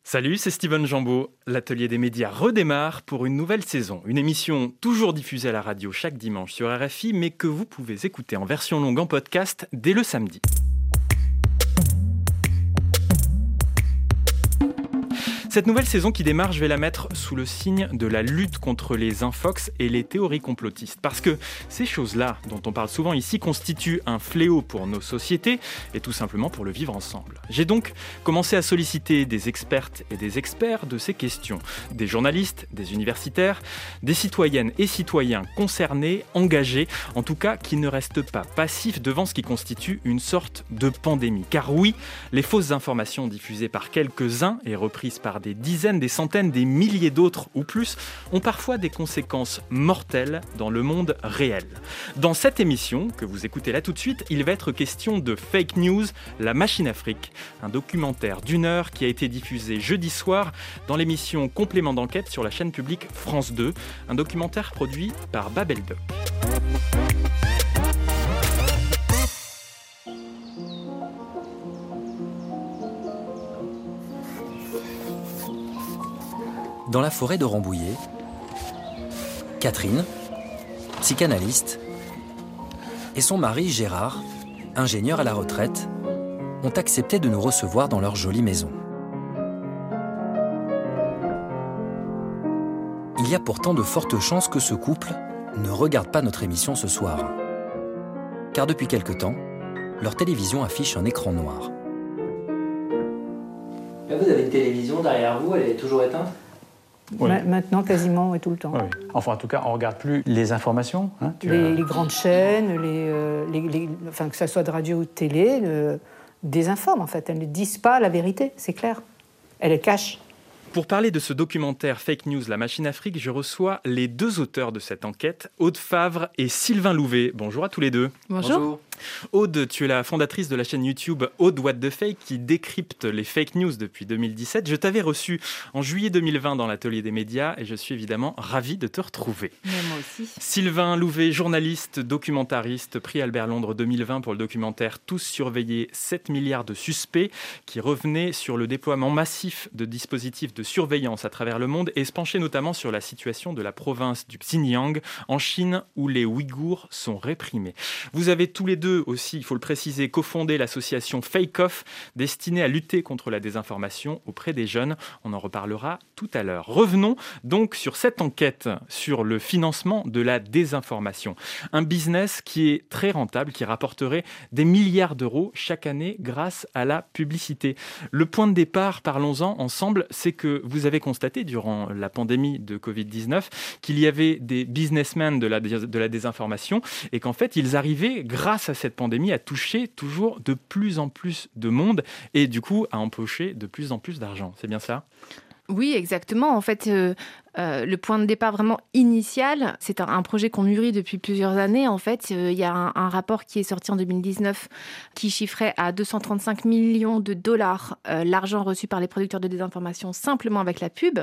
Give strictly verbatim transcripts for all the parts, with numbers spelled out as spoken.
Salut, c'est Steven Jambeau. L'Atelier des médias redémarre pour une nouvelle saison. Une émission toujours diffusée à la radio chaque dimanche sur R F I, mais que vous pouvez écouter en version longue en podcast dès le samedi. Cette nouvelle saison qui démarre, je vais la mettre sous le signe de la lutte contre les infox et les théories complotistes. Parce que ces choses-là, dont on parle souvent ici, constituent un fléau pour nos sociétés et tout simplement pour le vivre ensemble. J'ai donc commencé à solliciter des expertes et des experts de ces questions. Des journalistes, des universitaires, des citoyennes et citoyens concernés, engagés, en tout cas qui ne restent pas passifs devant ce qui constitue une sorte de pandémie. Car oui, les fausses informations diffusées par quelques-uns et reprises par des dizaines, des centaines, des milliers d'autres ou plus, ont parfois des conséquences mortelles dans le monde réel. Dans cette émission, que vous écoutez là tout de suite, il va être question de Fake News, la machine Afrique, un documentaire d'une heure qui a été diffusé jeudi soir dans l'émission Complément d'enquête sur la chaîne publique France deux, un documentaire produit par Babel Doc. Dans la forêt de Rambouillet, Catherine, psychanalyste, et son mari Gérard, ingénieur à la retraite, ont accepté de nous recevoir dans leur jolie maison. Il y a pourtant de fortes chances que ce couple ne regarde pas notre émission ce soir. Car depuis quelque temps, leur télévision affiche un écran noir. Là, vous avez une télévision derrière vous, elle est toujours éteinte ? Oui. Ma- maintenant, quasiment, et tout le temps. Oui. Enfin, en tout cas, on ne regarde plus les informations. Hein, tu Les, as... les grandes chaînes, les, euh, les, les, enfin, que ce soit de radio ou de télé, le, désinforment, en fait. Elles ne disent pas la vérité, c'est clair. Elles le cachent. Pour parler de ce documentaire Fake News, la machine Afrique, je reçois les deux auteurs de cette enquête, Aude Favre et Sylvain Louvet. Bonjour à tous les deux. Bonjour. Bonjour. Aude, tu es la fondatrice de la chaîne YouTube Aude What the Fake qui décrypte les fake news depuis deux mille dix-sept. Je t'avais reçu en juillet deux mille vingt dans l'Atelier des médias et je suis évidemment ravi de te retrouver. Mais moi aussi. Sylvain Louvet, journaliste, documentariste, prix Albert Londres deux mille vingt pour le documentaire Tous surveillés, sept milliards de suspects, qui revenait sur le déploiement massif de dispositifs de surveillance à travers le monde et se penchait notamment sur la situation de la province du Xinjiang en Chine où les Ouïghours sont réprimés. Vous avez tous les deux aussi, il faut le préciser, cofondé l'association Fake Off, destinée à lutter contre la désinformation auprès des jeunes. On en reparlera tout à l'heure. Revenons donc sur cette enquête sur le financement de la désinformation. Un business qui est très rentable, qui rapporterait des milliards d'euros chaque année grâce à la publicité. Le point de départ, parlons-en ensemble, c'est que vous avez constaté durant la pandémie de covid dix-neuf qu'il y avait des businessmen de la, de la désinformation et qu'en fait, ils arrivaient, grâce à cette pandémie, à toucher toujours de plus en plus de monde et du coup à empocher de plus en plus d'argent. C'est bien ça ? Oui, exactement. En fait, euh, euh, le point de départ vraiment initial, c'est un, un projet qu'on mûrit depuis plusieurs années. En fait, il euh, y a un, un rapport qui est sorti en deux mille dix-neuf qui chiffrait à deux cent trente-cinq millions de dollars euh, l'argent reçu par les producteurs de désinformation simplement avec la pub.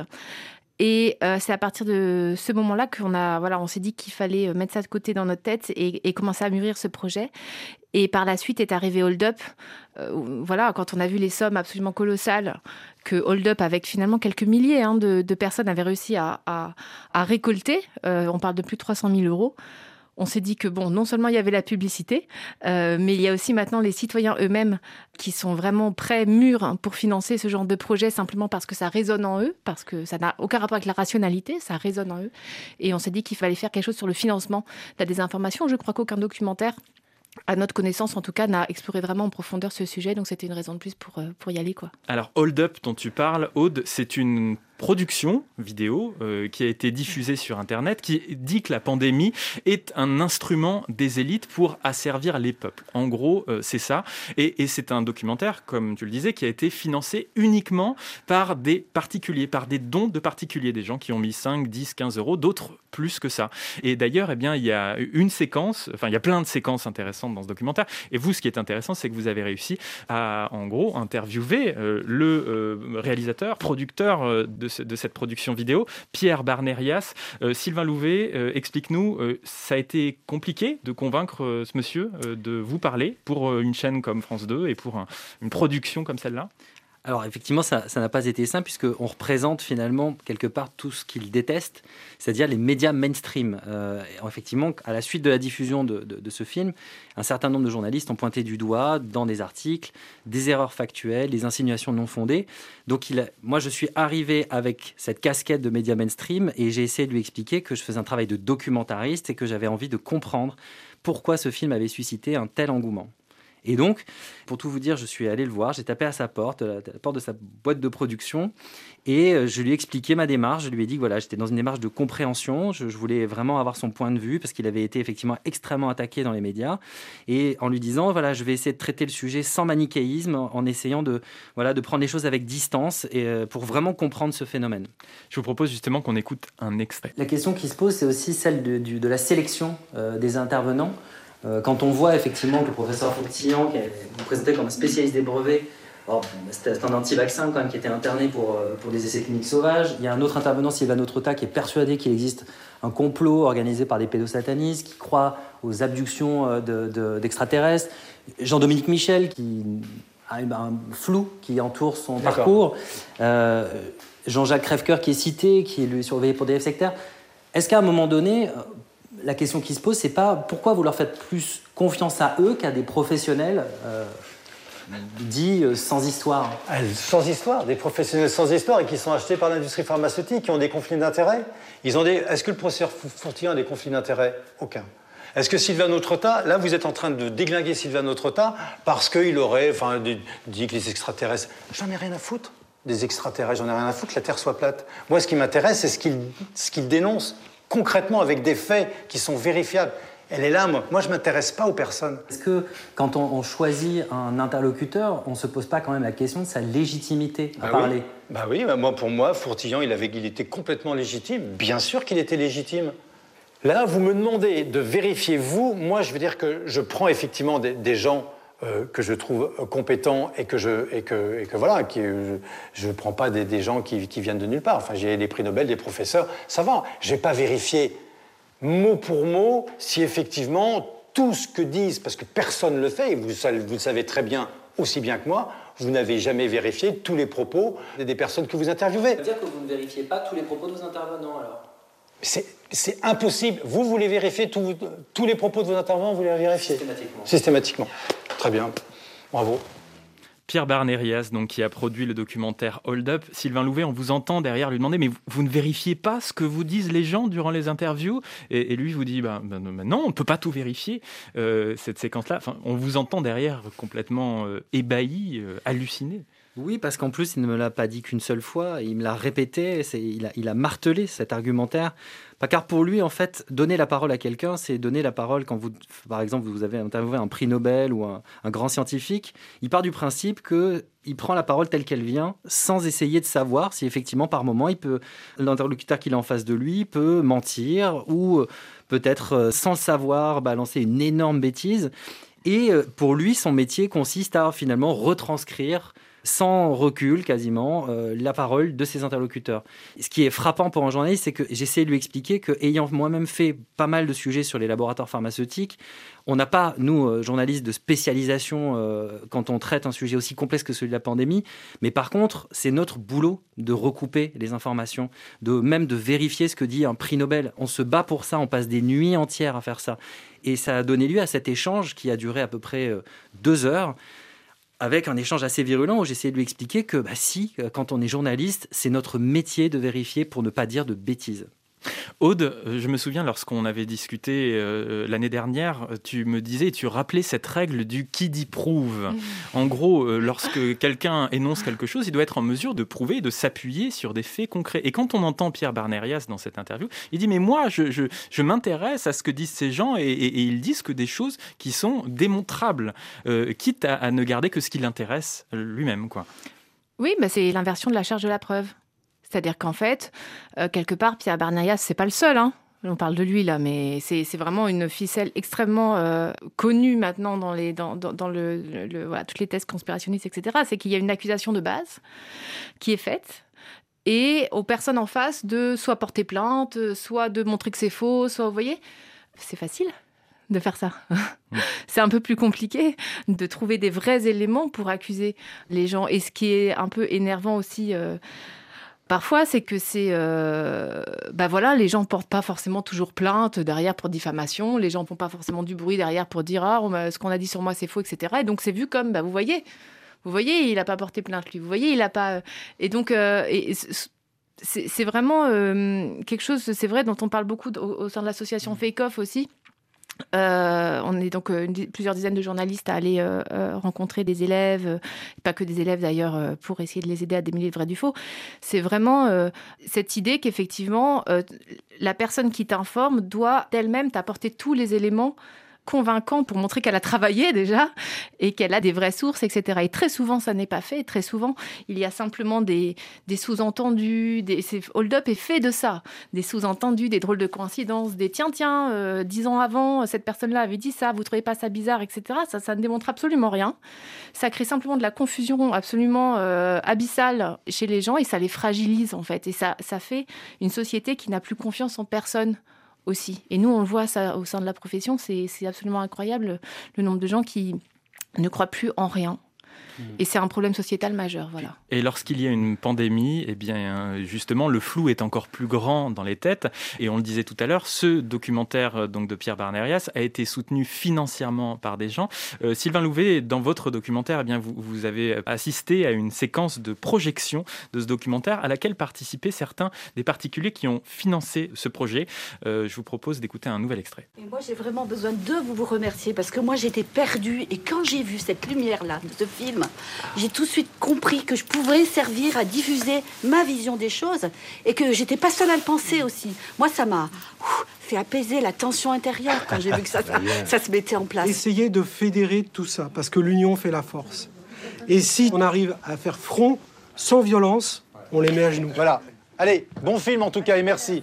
Et euh, c'est à partir de ce moment-là qu'on a, voilà, on s'est dit qu'il fallait mettre ça de côté dans notre tête et, et commencer à mûrir ce projet. Et par la suite est arrivé Hold Up. Euh, voilà, quand on a vu les sommes absolument colossales que Hold Up, avec finalement quelques milliers hein, de, de personnes, avait réussi à, à, à récolter, euh, on parle de plus de trois cent mille euros. On s'est dit que, bon, non seulement il y avait la publicité, euh, mais il y a aussi maintenant les citoyens eux-mêmes qui sont vraiment prêts, mûrs, pour financer ce genre de projet simplement parce que ça résonne en eux, parce que ça n'a aucun rapport avec la rationalité, ça résonne en eux. Et on s'est dit qu'il fallait faire quelque chose sur le financement de la désinformation. Je crois qu'aucun documentaire, à notre connaissance en tout cas, n'a exploré vraiment en profondeur ce sujet. Donc c'était une raison de plus pour, pour y aller, quoi. Alors, Hold Up dont tu parles, Aude, c'est une production vidéo euh, qui a été diffusée sur Internet, qui dit que la pandémie est un instrument des élites pour asservir les peuples. En gros, euh, c'est ça. Et, et c'est un documentaire, comme tu le disais, qui a été financé uniquement par des particuliers, par des dons de particuliers, des gens qui ont mis cinq, dix, quinze euros, d'autres plus que ça. Et d'ailleurs, eh bien, il y a une séquence, enfin, il y a plein de séquences intéressantes dans ce documentaire. Et vous, ce qui est intéressant, c'est que vous avez réussi à, en gros, interviewer euh, le euh, réalisateur, producteur euh, de, ce, de cette production vidéo, Pierre Barnerias. Euh, Sylvain Louvet, euh, explique-nous, euh, ça a été compliqué de convaincre euh, ce monsieur euh, de vous parler pour euh, une chaîne comme France deux et pour un, une production comme celle-là ? Alors effectivement, ça, ça n'a pas été simple puisqu'on représente finalement quelque part tout ce qu'ils détestent, c'est-à-dire les médias mainstream. Euh, effectivement, à la suite de la diffusion de, de, de ce film, un certain nombre de journalistes ont pointé du doigt dans des articles des erreurs factuelles, des insinuations non fondées. Donc il a, moi, je suis arrivé avec cette casquette de médias mainstream et j'ai essayé de lui expliquer que je faisais un travail de documentariste et que j'avais envie de comprendre pourquoi ce film avait suscité un tel engouement. Et donc, pour tout vous dire, je suis allé le voir, j'ai tapé à sa porte, à la porte de sa boîte de production, et je lui ai expliqué ma démarche. Je lui ai dit que voilà, j'étais dans une démarche de compréhension, je, je voulais vraiment avoir son point de vue, parce qu'il avait été effectivement extrêmement attaqué dans les médias, et en lui disant, voilà, je vais essayer de traiter le sujet sans manichéisme, en, en essayant de, voilà, de prendre les choses avec distance, et, euh, pour vraiment comprendre ce phénomène. Je vous propose justement qu'on écoute un extrait. La question qui se pose, c'est aussi celle de, du, de la sélection euh, des intervenants. Quand on voit effectivement que le professeur Fourtillon, qui est présenté comme un spécialiste des brevets, alors, c'était un anti-vaccin quand même qui était interné pour, pour des essais cliniques sauvages. Il y a un autre intervenant, Silvano Trotta, qui est persuadé qu'il existe un complot organisé par des pédosatanistes, qui croit aux abductions de, de, d'extraterrestres. Jean-Dominique Michel, qui a un flou qui entoure son D'accord. parcours. Euh, Jean-Jacques Crèvecoeur, qui est cité, qui est lui surveillé pour dérive sectaire. Est-ce qu'à un moment donné, la question qui se pose, c'est pas pourquoi vous leur faites plus confiance à eux qu'à des professionnels euh, dits euh, sans histoire? Sans histoire, des professionnels sans histoire et qui sont achetés par l'industrie pharmaceutique, qui ont des conflits d'intérêts. Ils ont des... Est-ce que le professeur Fourtillon a des conflits d'intérêts? Aucun. Est-ce que Silvano Trotta, là vous êtes en train de déglinguer Silvano Trotta parce qu'il aurait enfin, dit que les extraterrestres... J'en ai rien à foutre des extraterrestres, j'en ai rien à foutre que la Terre soit plate. Moi ce qui m'intéresse, c'est ce qu'il ce qu'il dénonce. Concrètement, avec des faits qui sont vérifiables. Elle est là, moi. Moi, je ne m'intéresse pas aux personnes. Est-ce que, quand on, on choisit un interlocuteur, on ne se pose pas quand même la question de sa légitimité à bah parler? Oui. Bah oui, bah moi, pour moi, Fourtillon, il, avait, il était complètement légitime. Bien sûr qu'il était légitime. Là, vous me demandez de vérifier, vous. Moi, je veux dire que je prends effectivement des, des gens euh, que je trouve compétents et que je... Et que, et que voilà, qui, je ne prends pas des, des gens qui, qui viennent de nulle part. Enfin, j'ai des prix Nobel, des professeurs, ça va. Je ne vais pas vérifier mot pour mot si effectivement tout ce que disent, parce que personne ne le fait, et vous, vous le savez très bien, aussi bien que moi, vous n'avez jamais vérifié tous les propos des personnes que vous interviewez. Ça veut dire que vous ne vérifiez pas tous les propos de vos intervenants, alors? C'est, c'est impossible. Vous voulez vérifier tout, tous les propos de vos intervenants, vous les vérifiez? Systématiquement. Systématiquement. Très bien. Bravo. Pierre Barnérias, donc, qui a produit le documentaire Hold Up. Sylvain Louvet, on vous entend derrière lui demander « Mais vous, vous ne vérifiez pas ce que vous disent les gens durant les interviews ?» et, et lui vous dit bah, « bah, Non, on ne peut pas tout vérifier, euh, cette séquence-là. » Enfin, on vous entend derrière complètement euh, ébahi, euh, halluciné. Oui, parce qu'en plus, il ne me l'a pas dit qu'une seule fois, il me l'a répété, c'est, il, a, il a martelé cet argumentaire. Pas car pour lui, en fait, donner la parole à quelqu'un, c'est donner la parole quand vous, par exemple, vous avez interviewé un prix Nobel ou un, un grand scientifique. Il part du principe qu'il prend la parole telle qu'elle vient, sans essayer de savoir si effectivement, par moment, il peut, l'interlocuteur qu'il a en face de lui peut mentir ou peut-être, sans le savoir, balancer une énorme bêtise. Et pour lui, son métier consiste à finalement retranscrire sans recul quasiment, euh, la parole de ses interlocuteurs. Ce qui est frappant pour un journaliste, c'est que j'essaie de lui expliquer qu'ayant moi-même fait pas mal de sujets sur les laboratoires pharmaceutiques, on n'a pas, nous, euh, journalistes, de spécialisation euh, quand on traite un sujet aussi complexe que celui de la pandémie, mais par contre, c'est notre boulot de recouper les informations, de même de vérifier ce que dit un prix Nobel. On se bat pour ça, on passe des nuits entières à faire ça. Et ça a donné lieu à cet échange qui a duré à peu près euh, deux heures, avec un échange assez virulent où j'essayais de lui expliquer que bah, si, quand on est journaliste, c'est notre métier de vérifier pour ne pas dire de bêtises. Aude, je me souviens lorsqu'on avait discuté euh, l'année dernière, tu me disais, tu rappelais cette règle du qui dit prouve. Mmh. En gros, euh, lorsque quelqu'un énonce quelque chose, il doit être en mesure de prouver, de s'appuyer sur des faits concrets. Et quand on entend Pierre Barnérias dans cette interview, il dit mais moi, je, je, je m'intéresse à ce que disent ces gens et, et, et ils disent que des choses qui sont démontrables, euh, quitte à, à ne garder que ce qui l'intéresse lui-même, quoi. Oui, bah c'est l'inversion de la charge de la preuve. C'est-à-dire qu'en fait, euh, quelque part, Pierre Barnérias, c'est pas le seul, hein. On parle de lui là, mais c'est, c'est vraiment une ficelle extrêmement euh, connue maintenant dans, les, dans, dans, dans le, le, le, voilà, toutes les thèses conspirationnistes, et cetera. C'est qu'il y a une accusation de base qui est faite et aux personnes en face de soit porter plainte, soit de montrer que c'est faux, soit, vous voyez, c'est facile. de faire ça. Mmh. C'est un peu plus compliqué de trouver des vrais éléments pour accuser les gens. Et ce qui est un peu énervant aussi... Euh, Parfois, c'est que c'est, euh, bah voilà, les gens portent pas forcément toujours plainte derrière pour diffamation. Les gens font pas forcément du bruit derrière pour dire ah, ce qu'on a dit sur moi c'est faux, et cetera. Et donc c'est vu comme, bah vous voyez, vous voyez, il a pas porté plainte lui. Vous voyez, il a pas. Et donc euh, et c'est, c'est vraiment euh, quelque chose, c'est vrai, dont on parle beaucoup au, au sein de l'association Fake Off aussi. Euh, on est donc euh, une, plusieurs dizaines de journalistes à aller euh, euh, rencontrer des élèves, euh, pas que des élèves d'ailleurs, euh, pour essayer de les aider à démêler le vrai du faux. C'est vraiment euh, cette idée qu'effectivement, euh, la personne qui t'informe doit d'elle-même t'apporter tous les éléments convaincant pour montrer qu'elle a travaillé déjà et qu'elle a des vraies sources, et cetera. Et très souvent, ça n'est pas fait. Très souvent, il y a simplement des, des sous-entendus. Des, c'est, Hold Up est fait de ça. Des sous-entendus, des drôles de coïncidences, des tiens, tiens, euh, dix ans avant, cette personne-là avait dit ça, vous trouvez pas ça bizarre, et cetera. Ça, ça ne démontre absolument rien. Ça crée simplement de la confusion absolument euh, abyssale chez les gens et ça les fragilise, en fait. Et ça, ça fait une société qui n'a plus confiance en personne aussi. Et nous, on le voit ça au sein de la profession, c'est, c'est absolument incroyable le nombre de gens qui ne croient plus en rien. Et c'est un problème sociétal majeur, voilà. Et lorsqu'il y a une pandémie, eh bien, justement, le flou est encore plus grand dans les têtes. Et on le disait tout à l'heure, ce documentaire donc, de Pierre Barnérias a été soutenu financièrement par des gens. Euh, Sylvain Louvet, dans votre documentaire, eh bien, vous, vous avez assisté à une séquence de projection de ce documentaire à laquelle participaient certains des particuliers qui ont financé ce projet. Euh, je vous propose d'écouter un nouvel extrait. Et moi, j'ai vraiment besoin de vous, vous remercier parce que moi, j'étais perdue. Et quand j'ai vu cette lumière-là de ce film, j'ai tout de suite compris que je pouvais servir à diffuser ma vision des choses et que j'étais pas seule à le penser aussi. Moi, ça m'a ouf, fait apaiser la tension intérieure quand j'ai vu que ça, ça, ça se mettait en place. Essayez de fédérer tout ça, parce que l'union fait la force. Et si on arrive à faire front sans violence, on les met à genoux. Voilà. Allez, bon film en tout cas et merci.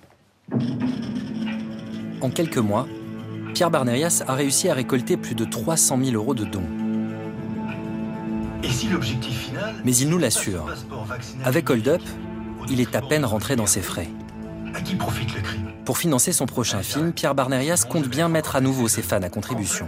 En quelques mois, Pierre Barnérias a réussi à récolter plus de trois cent mille euros de dons. Et si l'objectif final, mais il nous l'assure, avec Hold Up, il est à peine rentré dans ses frais. À qui profite le crime ? Pour financer son prochain film, Pierre Barnérias compte bien mettre à nouveau ses fans à contribution.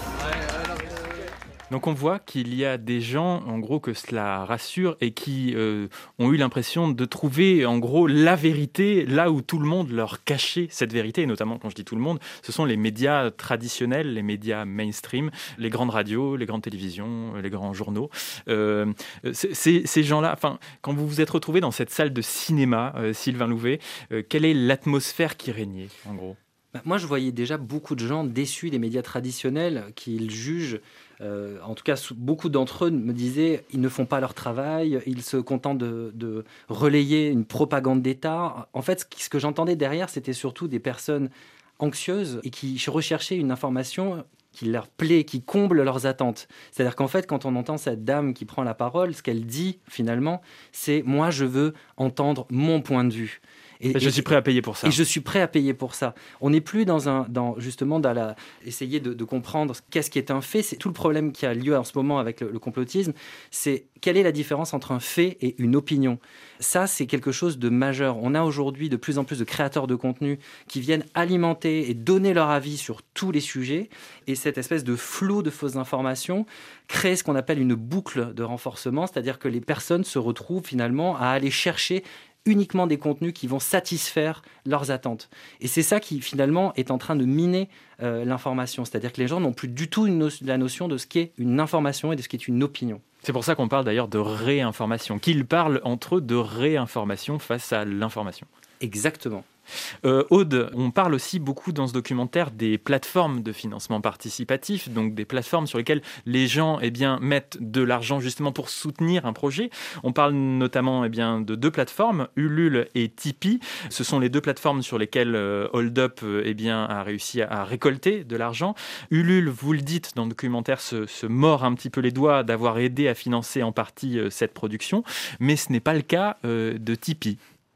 Donc on voit qu'il y a des gens, en gros, que cela rassure et qui euh, ont eu l'impression de trouver, en gros, la vérité là où tout le monde leur cachait cette vérité. Et notamment, quand je dis tout le monde, ce sont les médias traditionnels, les médias mainstream, les grandes radios, les grandes télévisions, les grands journaux. Euh, c'est, ces gens-là, enfin, quand vous vous êtes retrouvés dans cette salle de cinéma, euh, Sylvain Louvet, euh, quelle est l'atmosphère qui régnait, en gros ? Moi, je voyais déjà beaucoup de gens déçus des médias traditionnels qu'ils jugent. Euh, en tout cas, beaucoup d'entre eux me disaient ils ne font pas leur travail, ils se contentent de, de relayer une propagande d'État. En fait, ce que j'entendais derrière, c'était surtout des personnes anxieuses et qui recherchaient une information qui leur plaît, qui comble leurs attentes. C'est-à-dire qu'en fait, quand on entend cette dame qui prend la parole, ce qu'elle dit finalement, c'est « moi, je veux entendre mon point de vue ». Et, et je suis prêt à payer pour ça. Et je suis prêt à payer pour ça. On n'est plus dans un, dans justement dans la, essayer de, de comprendre qu'est-ce qui est un fait. C'est tout le problème qui a lieu en ce moment avec le, le complotisme. C'est quelle est la différence entre un fait et une opinion. Ça, c'est quelque chose de majeur. On a aujourd'hui de plus en plus de créateurs de contenu qui viennent alimenter et donner leur avis sur tous les sujets. Et cette espèce de flou de fausses informations crée ce qu'on appelle une boucle de renforcement, c'est-à-dire que les personnes se retrouvent finalement à aller chercher uniquement des contenus qui vont satisfaire leurs attentes. Et c'est ça qui, finalement, est en train de miner euh, l'information. C'est-à-dire que les gens n'ont plus du tout une no- la notion de ce qu'est une information et de ce qu'est une opinion. C'est pour ça qu'on parle d'ailleurs de réinformation, qu'ils parlent entre eux de réinformation face à l'information. Exactement. Euh, Aude, on parle aussi beaucoup dans ce documentaire des plateformes de financement participatif, donc des plateformes sur lesquelles les gens eh bien, mettent de l'argent justement pour soutenir un projet. On parle notamment eh bien, de deux plateformes, Ulule et Tipeee. Ce sont les deux plateformes sur lesquelles euh, Hold Up eh bien, a réussi à, à récolter de l'argent. Ulule, vous le dites dans le documentaire, se, se mord un petit peu les doigts d'avoir aidé à financer en partie euh, cette production, mais ce n'est pas le cas euh, de Tipeee.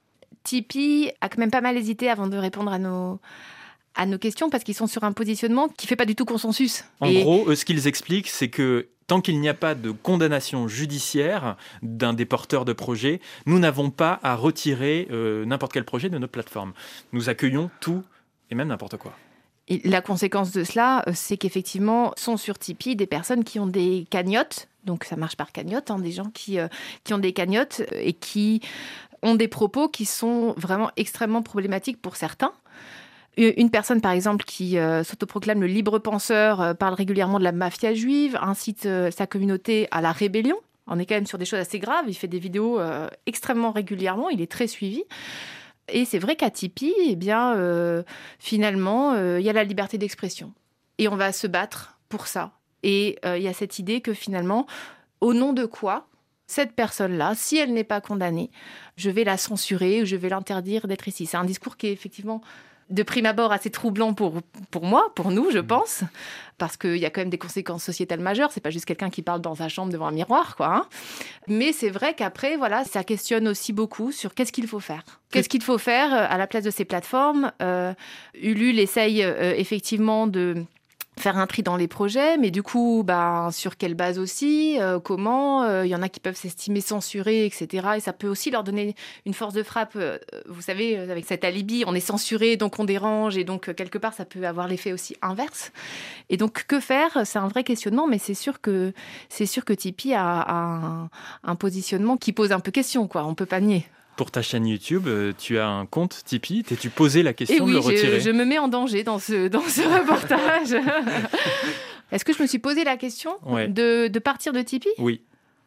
Tipeee a quand même pas mal hésité avant de répondre à nos, à nos questions parce qu'ils sont sur un positionnement qui ne fait pas du tout consensus. En Et... gros, eux, ce qu'ils expliquent, c'est que tant qu'il n'y a pas de condamnation judiciaire d'un des porteurs de projet, nous n'avons pas à retirer euh, n'importe quel projet de notre plateforme. Nous accueillons tout et même n'importe quoi. Et la conséquence de cela, c'est qu'effectivement, sont sur Tipeee des personnes qui ont des cagnottes, donc ça marche par cagnotte, hein, des gens qui, euh, qui ont des cagnottes et qui ont des propos qui sont vraiment extrêmement problématiques pour certains. Une personne, par exemple, qui euh, s'autoproclame le libre penseur, euh, parle régulièrement de la mafia juive, incite euh, sa communauté à la rébellion. On est quand même sur des choses assez graves. Il fait des vidéos euh, extrêmement régulièrement. Il est très suivi. Et c'est vrai qu'à Tipeee, eh bien, euh, finalement, euh, il y a la liberté d'expression. Et on va se battre pour ça. Et euh, il y a cette idée que finalement, au nom de quoi cette personne-là, si elle n'est pas condamnée, je vais la censurer ou je vais l'interdire d'être ici. C'est un discours qui est effectivement, de prime abord, assez troublant pour, pour moi, pour nous, je pense, parce qu'il y a quand même des conséquences sociétales majeures. C'est pas juste quelqu'un qui parle dans sa chambre devant un miroir, quoi. Hein. Mais c'est vrai qu'après, voilà, ça questionne aussi beaucoup sur qu'est-ce qu'il faut faire. Qu'est-ce qu'il faut faire à la place de ces plateformes. euh, Ulule essaye euh, effectivement de faire un tri dans les projets, mais du coup, bah, sur quelle base aussi, euh, comment, il euh, y en a qui peuvent s'estimer censurés, et cetera. Et ça peut aussi leur donner une force de frappe. Euh, vous savez, avec cet alibi, on est censuré, donc on dérange, et donc quelque part, ça peut avoir l'effet aussi inverse. Et donc, que faire ? C'est un vrai questionnement, mais c'est sûr que, c'est sûr que Tipeee a, a un, un positionnement qui pose un peu question, quoi. On peut pas nier. Pour ta chaîne YouTube, tu as un compte Tipeee. T'es-tu posé la question Et oui, de le retirer ? je, je me mets en danger dans ce, dans ce reportage. Est-ce que je me suis posé la question ouais. de, de partir de Tipeee ? Oui.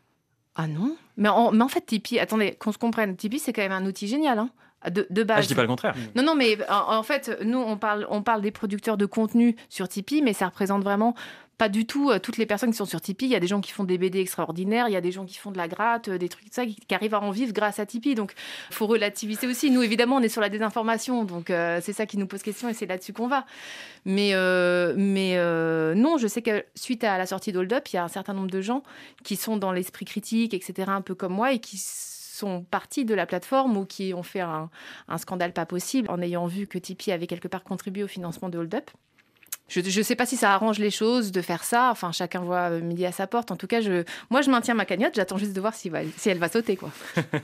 Ah non, mais en, mais en fait, Tipeee, attendez, qu'on se comprenne, Tipeee, c'est quand même un outil génial, hein, de, de base. Ah, je dis pas le contraire. Non, non, mais en, en fait, nous, on parle, on parle des producteurs de contenu sur Tipeee, mais ça représente vraiment pas du tout euh, toutes les personnes qui sont sur Tipeee. Il y a des gens qui font des B D extraordinaires, il y a des gens qui font de la gratte, euh, des trucs de ça, qui, qui arrivent à en vivre grâce à Tipeee. Donc, il faut relativiser aussi. Nous, évidemment, on est sur la désinformation, donc euh, c'est ça qui nous pose question et c'est là-dessus qu'on va. Mais, euh, mais euh, non, je sais que suite à la sortie d'Hold Up, il y a un certain nombre de gens qui sont dans l'esprit critique, et cetera, un peu comme moi, et qui sont partis de la plateforme ou qui ont fait un, un scandale pas possible en ayant vu que Tipeee avait quelque part contribué au financement de Hold Up. Je ne sais pas si ça arrange les choses de faire ça. Enfin, chacun voit midi à sa porte. En tout cas, je, moi, je maintiens ma cagnotte. J'attends juste de voir si, va, si elle va sauter, quoi.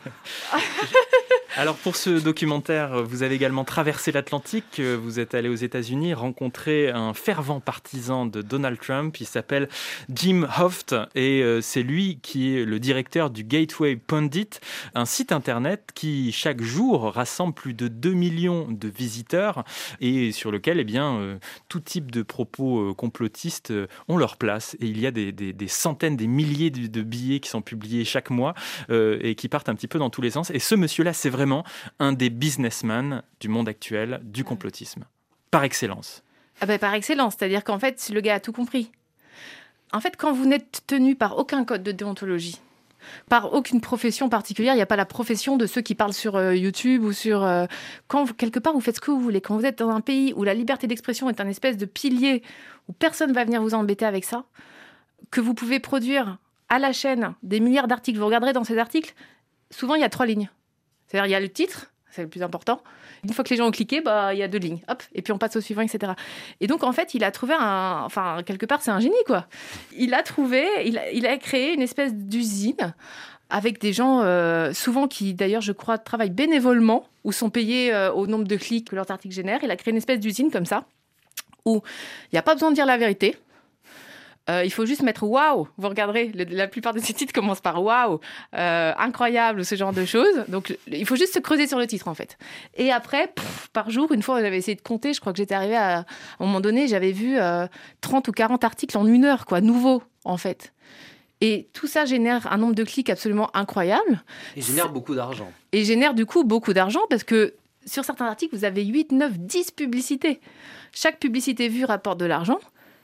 Alors, pour ce documentaire, vous avez également traversé l'Atlantique. Vous êtes allé aux États-Unis rencontrer un fervent partisan de Donald Trump. Il s'appelle Jim Hoft et c'est lui qui est le directeur du Gateway Pundit, un site internet qui, chaque jour, rassemble plus de deux millions de visiteurs et sur lequel, eh bien, tout type de propos complotistes ont leur place. Et il y a des, des, des centaines, des milliers de, de billets qui sont publiés chaque mois euh, et qui partent un petit peu dans tous les sens. Et ce monsieur-là, c'est vraiment un des businessmen du monde actuel du complotisme, par excellence. Ah ben, par excellence, c'est-à-dire qu'en fait, le gars a tout compris. En fait, quand vous n'êtes tenu par aucun code de déontologie, par aucune profession particulière, il n'y a pas la profession de ceux qui parlent sur euh, YouTube ou sur... Euh, quand vous, quelque part, vous faites ce que vous voulez. Quand vous êtes dans un pays où la liberté d'expression est un espèce de pilier, où personne ne va venir vous embêter avec ça, que vous pouvez produire à la chaîne des milliards d'articles, vous regarderez dans ces articles, souvent il y a trois lignes. C'est-à-dire, il y a le titre, c'est le plus important. Une fois que les gens ont cliqué, bah, il y a deux lignes. Hop, et puis on passe au suivant, et cetera. Et donc, en fait, il a trouvé un... Enfin, quelque part, c'est un génie, quoi. Il a trouvé, il a, il a créé une espèce d'usine avec des gens, euh, souvent qui, d'ailleurs, je crois, travaillent bénévolement ou sont payés euh, au nombre de clics que leurs articles génèrent. Il a créé une espèce d'usine comme ça, où il n'y a pas besoin de dire la vérité. Euh, il faut juste mettre waouh. Vous regarderez, le, la plupart de ces titres commencent par waouh, euh, incroyable ou ce genre de choses. Donc, il faut juste se creuser sur le titre en fait. Et après, pff, par jour, une fois, j'avais essayé de compter. Je crois que j'étais arrivée à, à un moment donné, j'avais vu euh, trente ou quarante articles en une heure, quoi, nouveaux en fait. Et tout ça génère un nombre de clics absolument incroyable. Et génère beaucoup d'argent. Et génère du coup beaucoup d'argent parce que sur certains articles, vous avez huit, neuf, dix publicités. Chaque publicité vue rapporte de l'argent.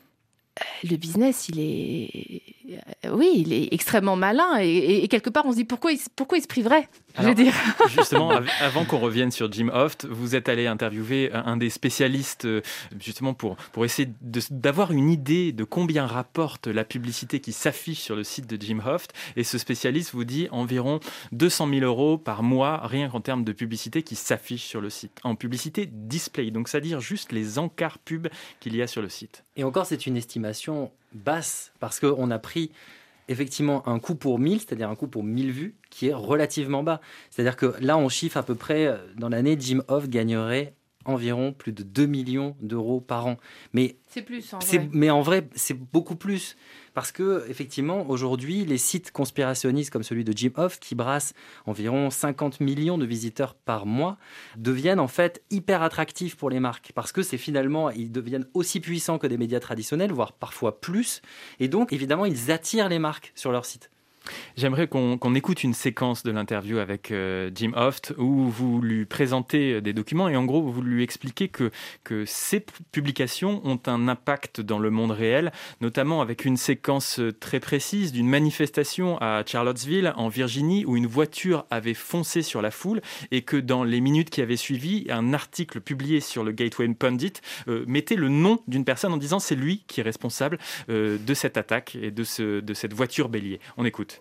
Le business, il est, oui, il est extrêmement malin et, et, et quelque part, on se dit pourquoi il, pourquoi il se priverait. Alors, je veux dire. Justement, avant qu'on revienne sur Jim Hoft, vous êtes allé interviewer un des spécialistes justement pour, pour essayer de, d'avoir une idée de combien rapporte la publicité qui s'affiche sur le site de Jim Hoft. Et ce spécialiste vous dit environ deux cent mille euros par mois, rien qu'en termes de publicité qui s'affiche sur le site. En publicité display, donc c'est-à-dire juste les encarts pubs qu'il y a sur le site. Et encore, c'est une estimation basse parce qu'on a pris effectivement un coût pour mille, c'est-à-dire un coût pour mille vues, qui est relativement bas. C'est-à-dire que là, on chiffre à peu près, dans l'année, Jim Hoft gagnerait environ plus de deux millions d'euros par an. Mais c'est plus en c'est, vrai. Mais en vrai, c'est beaucoup plus. Parce que, effectivement, aujourd'hui, les sites conspirationnistes comme celui de Jim Hoft, qui brassent environ cinquante millions de visiteurs par mois, deviennent en fait hyper attractifs pour les marques. Parce que c'est finalement, ils deviennent aussi puissants que des médias traditionnels, voire parfois plus. Et donc, évidemment, ils attirent les marques sur leur site. J'aimerais qu'on, qu'on écoute une séquence de l'interview avec euh, Jim Hoft où vous lui présentez des documents et en gros vous lui expliquez que, que ces publications ont un impact dans le monde réel, notamment avec une séquence très précise d'une manifestation à Charlottesville en Virginie où une voiture avait foncé sur la foule et que dans les minutes qui avaient suivi, un article publié sur le Gateway Pundit euh, mettait le nom d'une personne en disant c'est lui qui est responsable euh, de cette attaque et de, ce, de cette voiture bélier. On écoute.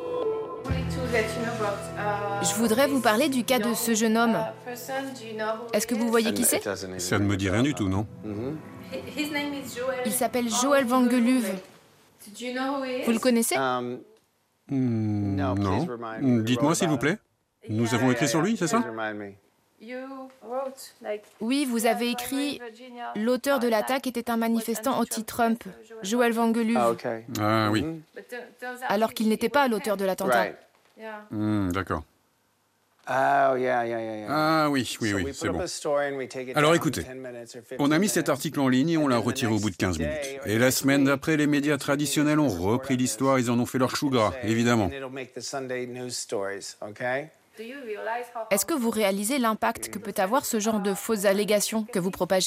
Je voudrais vous parler du cas de ce jeune homme. Est-ce que vous voyez qui c'est ? Ça ne me dit rien du tout, non ? Il s'appelle Joël Van Geluve. Vous le connaissez ? Hmm, Non. Dites-moi, s'il vous plaît. Nous avons écrit sur lui, c'est ça ? Oui, vous avez écrit « L'auteur de l'attaque était un manifestant anti-Trump, Joël Van Geluve. » Ah oui. Alors qu'il n'était pas l'auteur de l'attentat. Hmm, d'accord. Ah oui, oui, oui, c'est bon. Alors écoutez, on a mis cet article en ligne et on l'a retiré au bout de quinze minutes. Et la semaine d'après, les médias traditionnels ont repris l'histoire, ils en ont fait leur chou gras, évidemment. Est-ce que vous réalisez l'impact que peut avoir ce genre de fausses allégations que vous propagez ?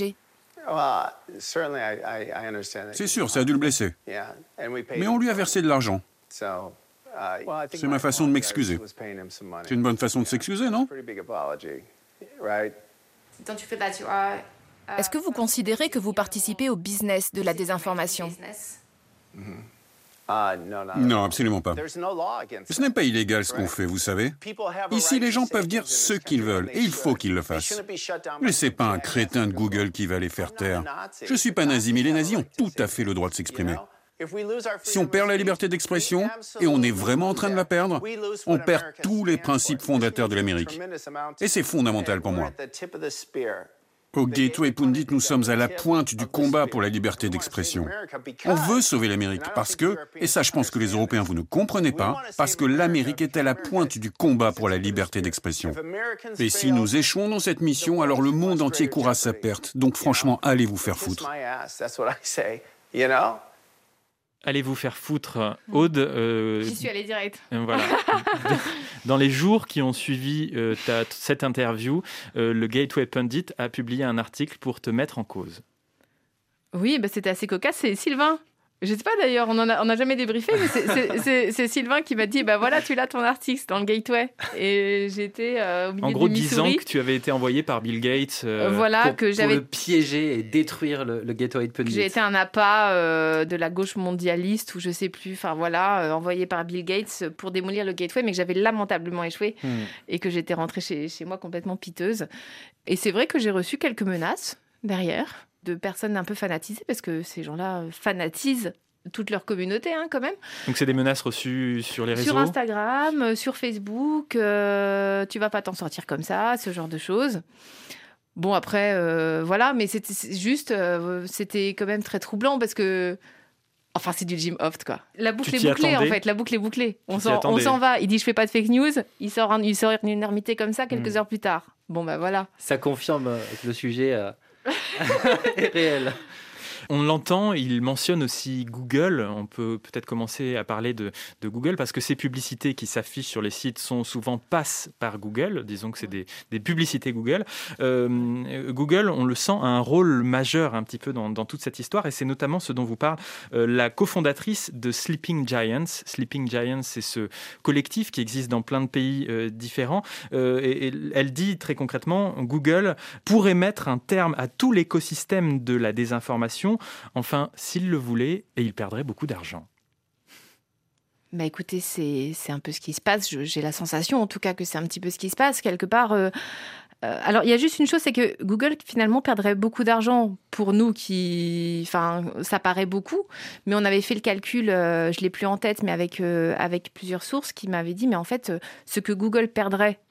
C'est sûr, ça a dû le blesser. Mais on lui a versé de l'argent. C'est ma façon de m'excuser. C'est une bonne façon de s'excuser, non ? Est-ce que vous considérez que vous participez au business de la désinformation ? Non, absolument pas. Ce n'est pas illégal ce qu'on fait, vous savez. Ici, les gens peuvent dire ce qu'ils veulent, et il faut qu'ils le fassent. Mais c'est pas un crétin de Google qui va les faire taire. Je suis pas nazi, mais les nazis ont tout à fait le droit de s'exprimer. Si on perd la liberté d'expression, et on est vraiment en train de la perdre, on perd tous les principes fondateurs de l'Amérique. Et c'est fondamental pour moi. Au Gateway Pundit, nous sommes à la pointe du combat pour la liberté d'expression. On veut sauver l'Amérique parce que, et ça je pense que les Européens vous ne comprenez pas, parce que l'Amérique est à la pointe du combat pour la liberté d'expression. Et si nous échouons dans cette mission, alors le monde entier court à sa perte. Donc franchement, allez vous faire foutre. Allez vous faire foutre, Aude. Euh, J'y suis allée direct. Euh, voilà. Dans les jours qui ont suivi euh, ta, cette interview, euh, le Gateway Pundit a publié un article pour te mettre en cause. Oui, bah c'était assez cocasse. C'est Sylvain. Je sais pas d'ailleurs, on n'a on a jamais débriefé, mais c'est, c'est, c'est, c'est Sylvain qui m'a dit bah voilà, tu l'as ton article dans le Gateway. Et j'étais euh, au milieu en gros, du disant Missouri. que tu avais été envoyé par Bill Gates euh, voilà, pour, que j'avais pour le piéger et détruire le, le Gateway Pundit. J'ai été un appât euh, de la gauche mondialiste ou je sais plus, enfin voilà, euh, envoyé par Bill Gates pour démolir le Gateway, mais que j'avais lamentablement échoué hmm. et que j'étais rentrée chez, chez moi complètement piteuse. Et c'est vrai que j'ai reçu quelques menaces derrière de personnes un peu fanatisées parce que ces gens-là fanatisent toute leur communauté, hein, quand même. Donc, c'est des menaces reçues sur les réseaux ? Sur Instagram, sur Facebook, euh, tu vas pas t'en sortir comme ça, ce genre de choses. Bon, après, euh, voilà, mais c'était c'est juste, euh, c'était quand même très troublant parce que... Enfin, c'est du Jim Hoft, quoi. La boucle est bouclée, en fait, la boucle est bouclée. On s'en, on s'en va, il dit « je fais pas de fake news », il sort, un, il sort une énormité comme ça quelques mmh. heures plus tard. Bon, ben bah, voilà. Ça confirme que le sujet euh, est réel. On l'entend, il mentionne aussi Google. On peut peut-être commencer à parler de, de Google parce que ces publicités qui s'affichent sur les sites sont souvent passent par Google. Disons que c'est des, des publicités Google. Euh, Google, on le sent, a un rôle majeur un petit peu dans, dans toute cette histoire et c'est notamment ce dont vous parle euh, la cofondatrice de Sleeping Giants. Sleeping Giants, c'est ce collectif qui existe dans plein de pays euh, différents. Euh, et, et elle dit très concrètement, Google pourrait mettre un terme à tout l'écosystème de la désinformation. Enfin, s'il le voulait, et il perdrait beaucoup d'argent. Bah écoutez, c'est, c'est un peu ce qui se passe. Je, j'ai la sensation, en tout cas, que c'est un petit peu ce qui se passe. Quelque part, euh, euh, alors il y a juste une chose, c'est que Google, finalement, perdrait beaucoup d'argent pour nous qui... Enfin, ça paraît beaucoup, mais on avait fait le calcul, euh, je ne l'ai plus en tête, mais avec, euh, avec plusieurs sources qui m'avaient dit, mais en fait, euh, ce que Google perdrait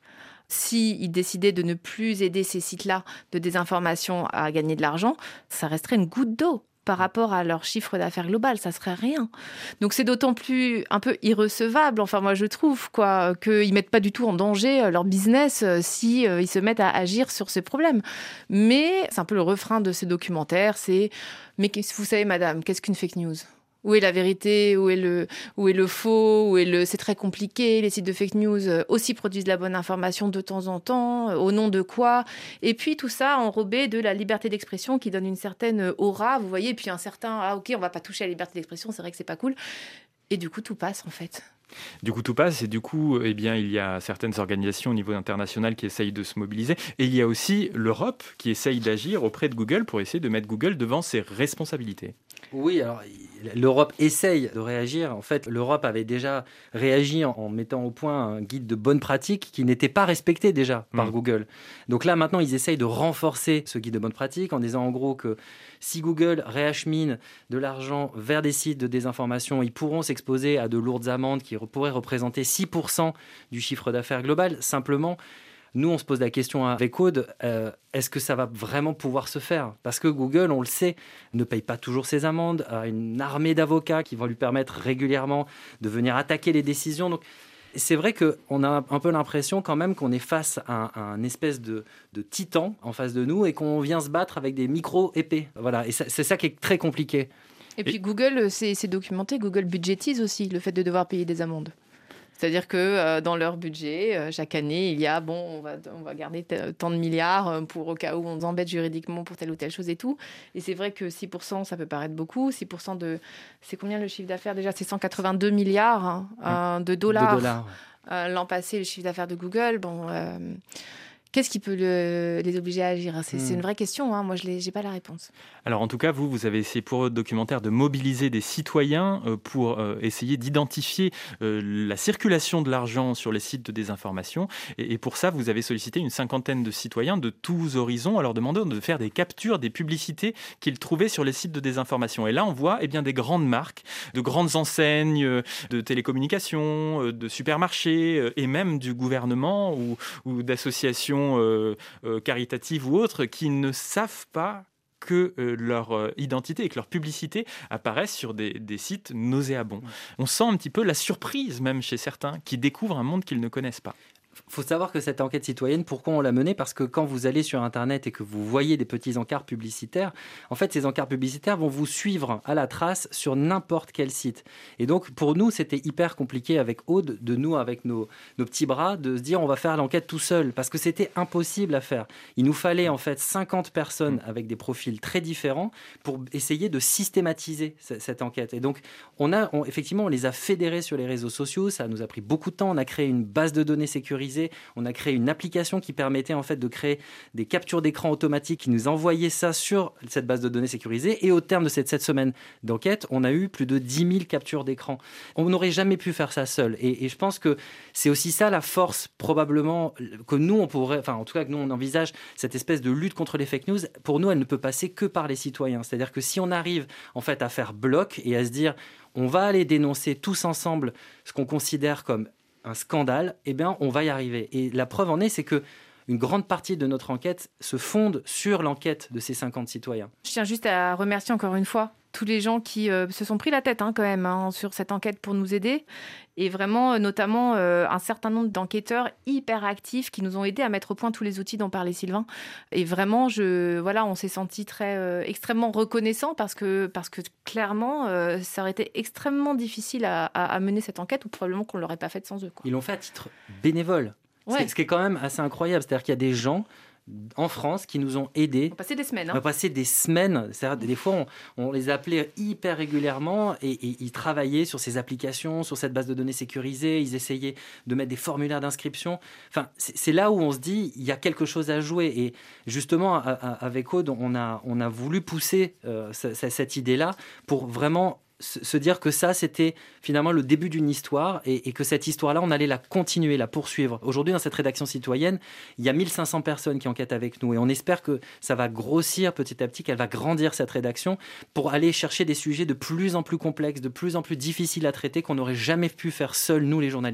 S'ils décidaient de ne plus aider ces sites-là de désinformation à gagner de l'argent, ça resterait une goutte d'eau par rapport à leur chiffre d'affaires global, ça serait rien. Donc c'est d'autant plus un peu irrecevable, enfin moi je trouve, quoi, qu'ils ne mettent pas du tout en danger leur business si euh, ils se mettent à agir sur ces problèmes. Mais c'est un peu le refrain de ces documentaires, c'est « Mais vous savez madame, qu'est-ce qu'une fake news ?» Où est la vérité, où est le, où est le faux, où est le... C'est très compliqué, les sites de fake news aussi produisent la bonne information de temps en temps, au nom de quoi? Et puis tout ça enrobé de la liberté d'expression qui donne une certaine aura, vous voyez, et puis un certain « Ah ok, on va pas toucher à la liberté d'expression, c'est vrai que c'est pas cool ». Et du coup, tout passe en fait. Du coup, tout passe et du coup, eh bien, il y a certaines organisations au niveau international qui essayent de se mobiliser. Et il y a aussi l'Europe qui essaye d'agir auprès de Google pour essayer de mettre Google devant ses responsabilités. Oui, alors l'Europe essaye de réagir. En fait, l'Europe avait déjà réagi en, en mettant au point un guide de bonnes pratiques qui n'était pas respecté déjà par mmh. Google. Donc là, maintenant, ils essayent de renforcer ce guide de bonnes pratiques en disant en gros que si Google réachemine de l'argent vers des sites de désinformation, ils pourront s'exposer à de lourdes amendes qui pourraient représenter six pour cent du chiffre d'affaires global. Simplement, nous, on se pose la question avec Aude, euh, est-ce que ça va vraiment pouvoir se faire? Parce que Google, on le sait, ne paye pas toujours ses amendes, a une armée d'avocats qui vont lui permettre régulièrement de venir attaquer les décisions. Donc, c'est vrai qu'on a un peu l'impression quand même qu'on est face à un, à un espèce de, de titan en face de nous et qu'on vient se battre avec des micro-épées. Voilà, et ça, c'est ça qui est très compliqué. Et puis Google, c'est, c'est documenté, Google budgétise aussi le fait de devoir payer des amendes. C'est-à-dire que euh, dans leur budget, euh, chaque année, il y a, bon, on va, on va garder t- tant de milliards pour au cas où on nous embête juridiquement pour telle ou telle chose et tout. Et c'est vrai que six pour cent, ça peut paraître beaucoup. six pour cent de... C'est combien le chiffre d'affaires déjà? C'est cent quatre-vingt-deux milliards hein, euh, de dollars. De dollars. Euh, l'an passé, le chiffre d'affaires de Google, bon... Euh, Qu'est-ce qui peut le, les obliger à agir? c'est, mmh. c'est une vraie question, hein. Moi je n'ai pas la réponse. Alors en tout cas, vous, vous avez essayé pour votre documentaire de mobiliser des citoyens euh, pour euh, essayer d'identifier euh, la circulation de l'argent sur les sites de désinformation. Et, et pour ça, vous avez sollicité une cinquantaine de citoyens de tous horizons en leur demandant de faire des captures des publicités qu'ils trouvaient sur les sites de désinformation. Et là, on voit eh bien, des grandes marques, de grandes enseignes, euh, de télécommunications, euh, de supermarchés euh, et même du gouvernement ou, ou d'associations Euh, euh, caritatives ou autres qui ne savent pas que euh, leur euh, identité et que leur publicité apparaissent sur des, des sites nauséabonds. On sent un petit peu la surprise même chez certains qui découvrent un monde qu'ils ne connaissent pas. Il faut savoir que cette enquête citoyenne, pourquoi on l'a menée? Parce que quand vous allez sur Internet et que vous voyez des petits encarts publicitaires, en fait, ces encarts publicitaires vont vous suivre à la trace sur n'importe quel site. Et donc, pour nous, c'était hyper compliqué avec Aude, de nous, avec nos, nos petits bras, de se dire on va faire l'enquête tout seul, parce que c'était impossible à faire. Il nous fallait en fait cinquante personnes avec des profils très différents pour essayer de systématiser c- cette enquête. Et donc, on a, on, effectivement, on les a fédérés sur les réseaux sociaux, ça nous a pris beaucoup de temps, on a créé une base de données sécurisée. On a créé une application qui permettait en fait de créer des captures d'écran automatiques qui nous envoyaient ça sur cette base de données sécurisée. Et au terme de cette sept semaines d'enquête, on a eu plus de dix mille captures d'écran. On n'aurait jamais pu faire ça seul. Et, et je pense que c'est aussi ça la force probablement que nous on pourrait, enfin en tout cas que nous on envisage cette espèce de lutte contre les fake news. Pour nous, elle ne peut passer que par les citoyens. C'est-à-dire que si on arrive en fait à faire bloc et à se dire on va aller dénoncer tous ensemble ce qu'on considère comme un scandale, eh bien, on va y arriver. Et la preuve en est, c'est que une grande partie de notre enquête se fonde sur l'enquête de ces cinquante citoyens. Je tiens juste à remercier encore une fois tous les gens qui euh, se sont pris la tête hein, quand même hein, sur cette enquête pour nous aider. Et vraiment, euh, notamment, euh, un certain nombre d'enquêteurs hyper actifs qui nous ont aidés à mettre au point tous les outils dont parlait Sylvain. Et vraiment, je, voilà, on s'est sentis très, euh, extrêmement reconnaissants parce que, parce que clairement, euh, ça aurait été extrêmement difficile à, à, à mener cette enquête ou probablement qu'on ne l'aurait pas faite sans eux, quoi. Ils l'ont fait à titre bénévole. Ouais. Ce qui est quand même assez incroyable. C'est-à-dire qu'il y a des gens en France qui nous ont aidés. On a passé des semaines. Hein. On a passé des semaines. C'est-à-dire, des fois, on, on les appelait hyper régulièrement et, et ils travaillaient sur ces applications, sur cette base de données sécurisée. Ils essayaient de mettre des formulaires d'inscription. Enfin, c'est, c'est là où on se dit il y a quelque chose à jouer. Et justement, à, à, avec Aude, on a, on a voulu pousser euh, c- c- cette idée-là pour vraiment se dire que ça, c'était finalement le début d'une histoire et, et que cette histoire-là, on allait la continuer, la poursuivre. Aujourd'hui, dans cette rédaction citoyenne, il y a mille cinq cents personnes qui enquêtent avec nous et on espère que ça va grossir petit à petit, qu'elle va grandir cette rédaction pour aller chercher des sujets de plus en plus complexes, de plus en plus difficiles à traiter qu'on n'aurait jamais pu faire seuls, nous les journalistes.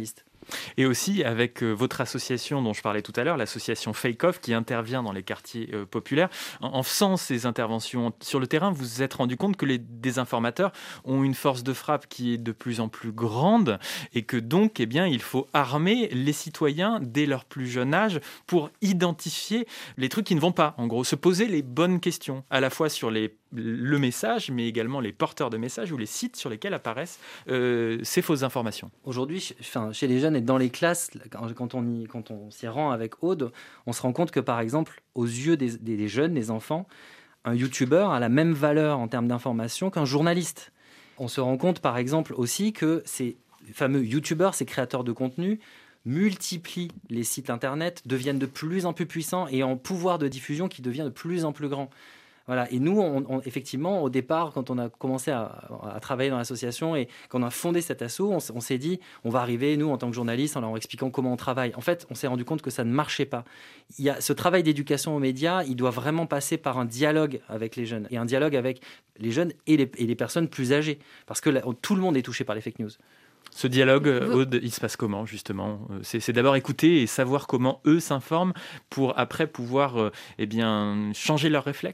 Et aussi avec euh, votre association dont je parlais tout à l'heure, l'association Fake Off, qui intervient dans les quartiers euh, populaires. En, en faisant ces interventions sur le terrain, vous vous êtes rendu compte que les désinformateurs ont une force de frappe qui est de plus en plus grande et que donc, eh bien, il faut armer les citoyens dès leur plus jeune âge pour identifier les trucs qui ne vont pas. En gros, se poser les bonnes questions, à la fois sur les, le message, mais également les porteurs de messages ou les sites sur lesquels apparaissent euh, ces fausses informations. Aujourd'hui, enfin, chez les jeunes et dans les classes, quand on, y, quand on s'y rend avec Aude, on se rend compte que, par exemple, aux yeux des, des, des jeunes, des enfants, un youtubeur a la même valeur en termes d'information qu'un journaliste. On se rend compte, par exemple, aussi que ces fameux youtubeurs, ces créateurs de contenu, multiplient les sites internet, deviennent de plus en plus puissants et ont un pouvoir de diffusion qui devient de plus en plus grand. Voilà. Et nous, on, on, effectivement, au départ, quand on a commencé à, à travailler dans l'association et qu'on a fondé cet asso, on, on s'est dit, on va arriver, nous, en tant que journalistes, en leur expliquant comment on travaille. En fait, on s'est rendu compte que ça ne marchait pas. Il y a ce travail d'éducation aux médias, il doit vraiment passer par un dialogue avec les jeunes et un dialogue avec les jeunes et les, et les personnes plus âgées. Parce que là, tout le monde est touché par les fake news. Ce dialogue, Aude, il se passe comment, justement ? C'est, c'est d'abord écouter et savoir comment eux s'informent pour après pouvoir euh, eh bien, changer leurs réflexes ?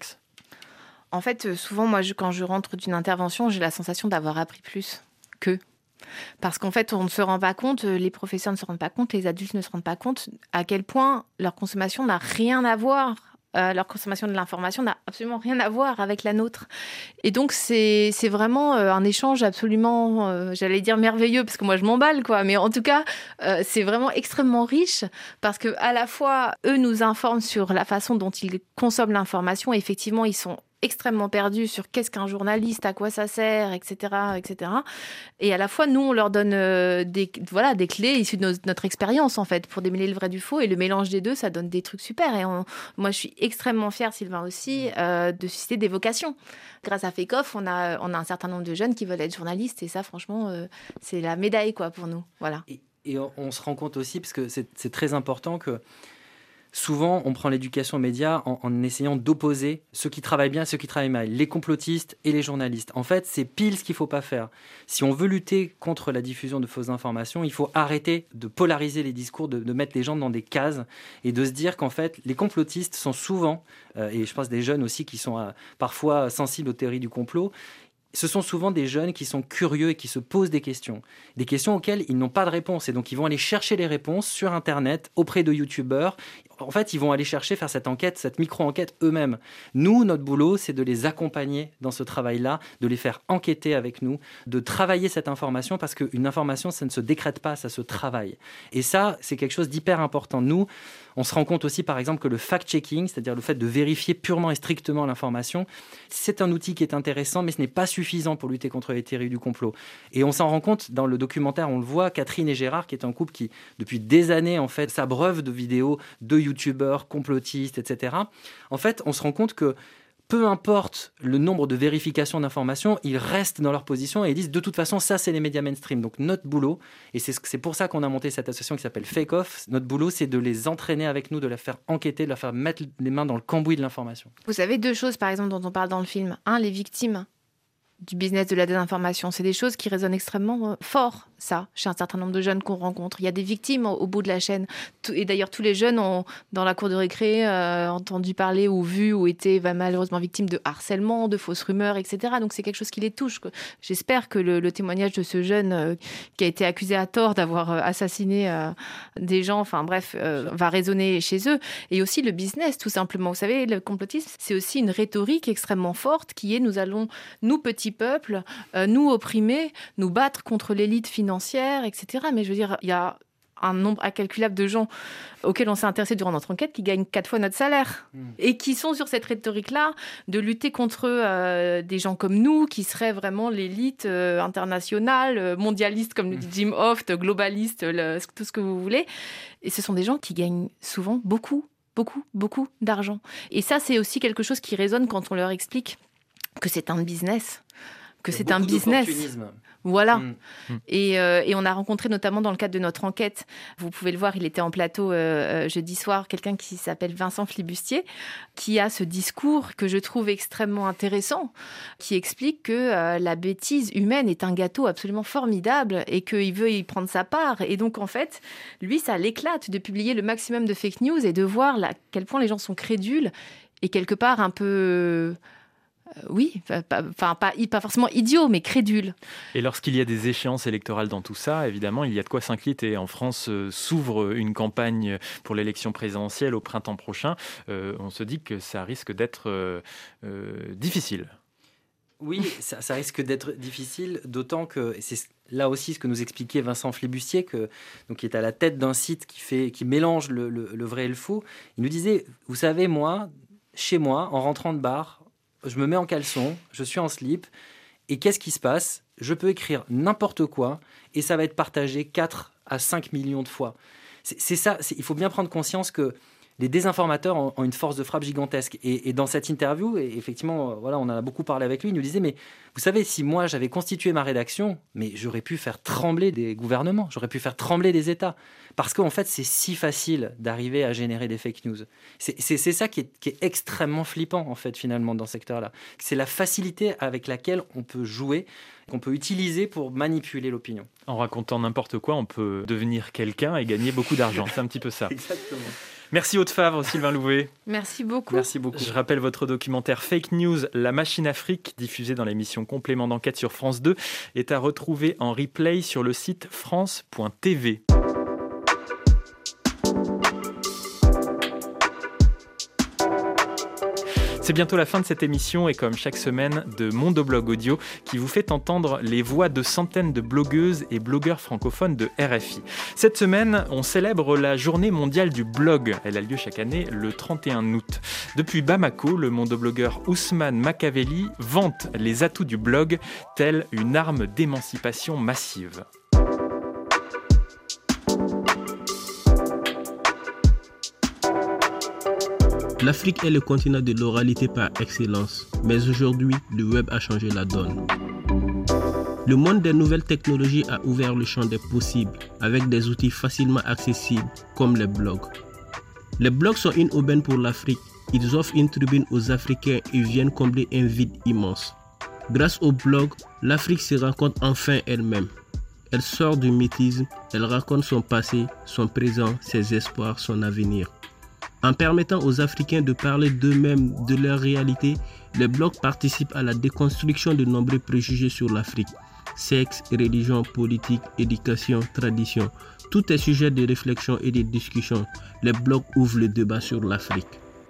En fait, souvent, moi, je, quand je rentre d'une intervention, j'ai la sensation d'avoir appris plus qu'eux. Parce qu'en fait, on ne se rend pas compte, les professeurs ne se rendent pas compte, les adultes ne se rendent pas compte à quel point leur consommation n'a rien à voir. Euh, leur consommation de l'information n'a absolument rien à voir avec la nôtre. Et donc, c'est, c'est vraiment euh, un échange absolument, euh, j'allais dire merveilleux, parce que moi, je m'emballe, quoi. Mais en tout cas, euh, c'est vraiment extrêmement riche, parce que à la fois, eux nous informent sur la façon dont ils consomment l'information. Et effectivement, ils sont extrêmement perdus sur qu'est-ce qu'un journaliste, à quoi ça sert, et cetera, et cetera. Et à la fois, nous, on leur donne euh, des, voilà, des clés issues de nos, notre expérience, en fait, pour démêler le vrai du faux. Et le mélange des deux, ça donne des trucs super. Et on, moi, je suis extrêmement fière, Sylvain aussi, euh, de susciter des vocations. Grâce à Fake Off, on a, on a un certain nombre de jeunes qui veulent être journalistes. Et ça, franchement, euh, c'est la médaille, quoi, pour nous. Voilà. Et, et on, on se rend compte aussi, parce que c'est, c'est très important que souvent, on prend l'éducation aux médias en, en essayant d'opposer ceux qui travaillent bien et ceux qui travaillent mal, les complotistes et les journalistes. En fait, c'est pile ce qu'il ne faut pas faire. Si on veut lutter contre la diffusion de fausses informations, il faut arrêter de polariser les discours, de, de mettre les gens dans des cases et de se dire qu'en fait, les complotistes sont souvent, euh, et je pense des jeunes aussi qui sont euh, parfois sensibles aux théories du complot, ce sont souvent des jeunes qui sont curieux et qui se posent des questions. Des questions auxquelles ils n'ont pas de réponse. Et donc, ils vont aller chercher les réponses sur Internet, auprès de youtubeurs. En fait, ils vont aller chercher, faire cette enquête, cette micro-enquête eux-mêmes. Nous, notre boulot, c'est de les accompagner dans ce travail-là, de les faire enquêter avec nous, de travailler cette information, parce qu'une information, ça ne se décrète pas, ça se travaille. Et ça, c'est quelque chose d'hyper important. Nous, on se rend compte aussi, par exemple, que le fact-checking, c'est-à-dire le fait de vérifier purement et strictement l'information, c'est un outil qui est intéressant, mais ce n'est pas suffisant pour lutter contre les théories du complot. Et on s'en rend compte dans le documentaire, on le voit, Catherine et Gérard, qui est un couple qui, depuis des années, en fait, s'abreuve de vidéos de youtubeurs, complotistes, et cetera. En fait, on se rend compte que peu importe le nombre de vérifications d'informations, ils restent dans leur position et ils disent de toute façon, ça, c'est les médias mainstream. Donc notre boulot, et c'est, c'est pour ça qu'on a monté cette association qui s'appelle Fake Off, notre boulot, c'est de les entraîner avec nous, de les faire enquêter, de leur faire mettre les mains dans le cambouis de l'information. Vous savez deux choses, par exemple, dont on parle dans le film. Un, les victimes du business de la désinformation. C'est des choses qui résonnent extrêmement fort, ça, chez un certain nombre de jeunes qu'on rencontre. Il y a des victimes au, au bout de la chaîne. Et d'ailleurs, tous les jeunes ont, dans la cour de récré, euh, entendu parler ou vu ou été bah, malheureusement victimes de harcèlement, de fausses rumeurs, et cetera. Donc, c'est quelque chose qui les touche. J'espère que le, le témoignage de ce jeune euh, qui a été accusé à tort d'avoir euh, assassiné euh, des gens, enfin bref, euh, va résonner chez eux. Et aussi le business, tout simplement. Vous savez, le complotisme, c'est aussi une rhétorique extrêmement forte qui est « nous allons, nous petits peuple, euh, nous opprimer, nous battre contre l'élite financière, et cetera. Mais je veux dire, il y a un nombre incalculable de gens auxquels on s'est intéressé durant notre enquête qui gagnent quatre fois notre salaire mmh. et qui sont sur cette rhétorique-là de lutter contre euh, des gens comme nous qui seraient vraiment l'élite euh, internationale, mondialiste comme le dit Jim Hoft, globaliste, le, tout ce que vous voulez. Et ce sont des gens qui gagnent souvent beaucoup, beaucoup, beaucoup d'argent. Et ça, c'est aussi quelque chose qui résonne quand on leur explique que c'est un business, que c'est un business. Voilà. Mmh. Et, euh, et on a rencontré notamment dans le cadre de notre enquête, vous pouvez le voir, il était en plateau euh, jeudi soir, quelqu'un qui s'appelle Vincent Flibustier, qui a ce discours que je trouve extrêmement intéressant, qui explique que euh, la bêtise humaine est un gâteau absolument formidable et qu'il veut y prendre sa part. Et donc, en fait, lui, ça l'éclate de publier le maximum de fake news et de voir là, à quel point les gens sont crédules et quelque part un peu... Euh, oui, enfin pas, pas, pas forcément idiot, mais crédule. Et lorsqu'il y a des échéances électorales dans tout ça, évidemment, il y a de quoi s'inquiéter. En France euh, s'ouvre une campagne pour l'élection présidentielle au printemps prochain. Euh, on se dit que ça risque d'être euh, euh, difficile. Oui, ça, ça risque d'être difficile, d'autant que et c'est là aussi ce que nous expliquait Vincent Flibustier, que, donc, qui est à la tête d'un site qui, fait, qui mélange le, le, le vrai et le faux. Il nous disait, vous savez, moi, chez moi, en rentrant de bar, je me mets en caleçon, je suis en slip, et qu'est-ce qui se passe ? Je peux écrire n'importe quoi, et ça va être partagé quatre à cinq millions de fois. C'est, c'est ça, c'est, il faut bien prendre conscience que les désinformateurs ont, ont une force de frappe gigantesque. Et, et dans cette interview, et effectivement, voilà, on en a beaucoup parlé avec lui, il nous disait, mais vous savez, si moi j'avais constitué ma rédaction, mais j'aurais pu faire trembler des gouvernements, j'aurais pu faire trembler des États. Parce qu'en fait, c'est si facile d'arriver à générer des fake news. C'est, c'est, c'est ça qui est, qui est extrêmement flippant, en fait, finalement, dans ce secteur-là. C'est la facilité avec laquelle on peut jouer, qu'on peut utiliser pour manipuler l'opinion. En racontant n'importe quoi, on peut devenir quelqu'un et gagner beaucoup d'argent. C'est un petit peu ça. Exactement. Merci Aude Favre, Sylvain Louvet. Merci beaucoup. Merci beaucoup. Je rappelle votre documentaire Fake News, La Machine Afrique, diffusé dans l'émission Complément d'enquête sur France deux, est à retrouver en replay sur le site france point t v. C'est bientôt la fin de cette émission et comme chaque semaine de Mondoblog Audio qui vous fait entendre les voix de centaines de blogueuses et blogueurs francophones de R F I. Cette semaine, on célèbre la journée mondiale du blog. Elle a lieu chaque année le trente et un août. Depuis Bamako, le mondoblogueur Ousmane Makaveli vante les atouts du blog, telle une arme d'émancipation massive. L'Afrique est le continent de l'oralité par excellence, mais aujourd'hui, le web a changé la donne. Le monde des nouvelles technologies a ouvert le champ des possibles avec des outils facilement accessibles comme les blogs. Les blogs sont une aubaine pour l'Afrique. Ils offrent une tribune aux Africains et viennent combler un vide immense. Grâce aux blogs, l'Afrique se rencontre enfin elle-même. Elle sort du mythisme, elle raconte son passé, son présent, ses espoirs, son avenir. En permettant aux Africains de parler d'eux-mêmes, de leur réalité, les blogs participent à la déconstruction de nombreux préjugés sur l'Afrique. Sexe, religion, politique, éducation, tradition, tout est sujet de réflexion et de discussion. Les blogs ouvrent le débat sur l'Afrique.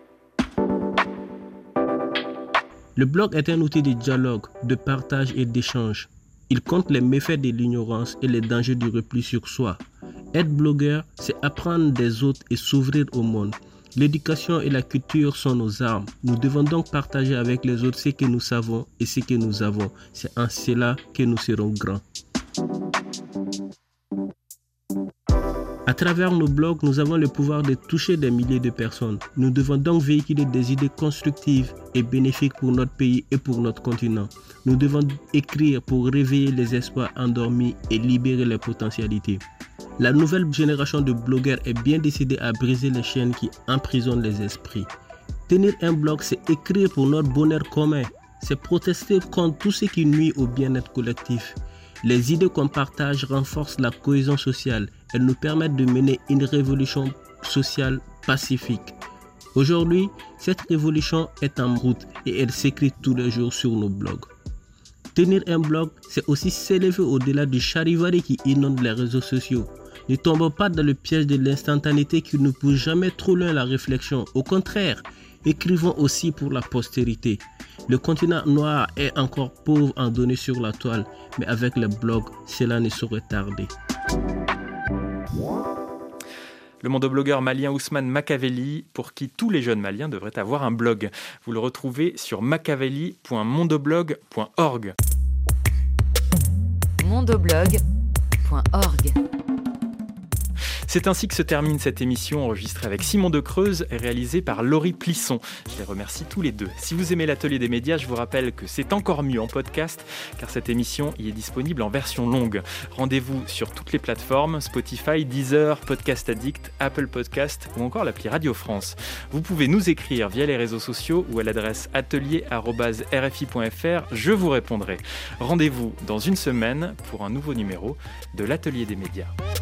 Le blog est un outil de dialogue, de partage et d'échange. Il compte les méfaits de l'ignorance et les dangers du repli sur soi. Être blogueur, c'est apprendre des autres et s'ouvrir au monde. L'éducation et la culture sont nos armes. Nous devons donc partager avec les autres ce que nous savons et ce que nous avons. C'est en cela que nous serons grands. À travers nos blogs, nous avons le pouvoir de toucher des milliers de personnes. Nous devons donc véhiculer des idées constructives et bénéfiques pour notre pays et pour notre continent. Nous devons écrire pour réveiller les espoirs endormis et libérer les potentialités. La nouvelle génération de blogueurs est bien décidée à briser les chaînes qui emprisonnent les esprits. Tenir un blog, c'est écrire pour notre bonheur commun. C'est protester contre tout ce qui nuit au bien-être collectif. Les idées qu'on partage renforcent la cohésion sociale. Elles nous permettent de mener une révolution sociale pacifique. Aujourd'hui, cette révolution est en route et elle s'écrit tous les jours sur nos blogs. Tenir un blog, c'est aussi s'élever au-delà du charivari qui inonde les réseaux sociaux. Ne tombons pas dans le piège de l'instantanéité qui ne pousse jamais trop loin la réflexion. Au contraire, écrivons aussi pour la postérité. Le continent noir est encore pauvre en données sur la toile, mais avec les blogs, cela ne saurait tarder. Le mondoblogueur malien Ousmane Makaveli, pour qui tous les jeunes maliens devraient avoir un blog. Vous le retrouvez sur makaveli point mondoblog point org. mondoblog point org. C'est ainsi que se termine cette émission enregistrée avec Simon De Creuse et réalisée par Laurie Plisson. Je les remercie tous les deux. Si vous aimez l'Atelier des médias, je vous rappelle que c'est encore mieux en podcast, car cette émission y est disponible en version longue. Rendez-vous sur toutes les plateformes, Spotify, Deezer, Podcast Addict, Apple Podcast ou encore l'appli Radio France. Vous pouvez nous écrire via les réseaux sociaux ou à l'adresse atelier arobase r f i point f r. Je vous répondrai. Rendez-vous dans une semaine pour un nouveau numéro de l'Atelier des médias.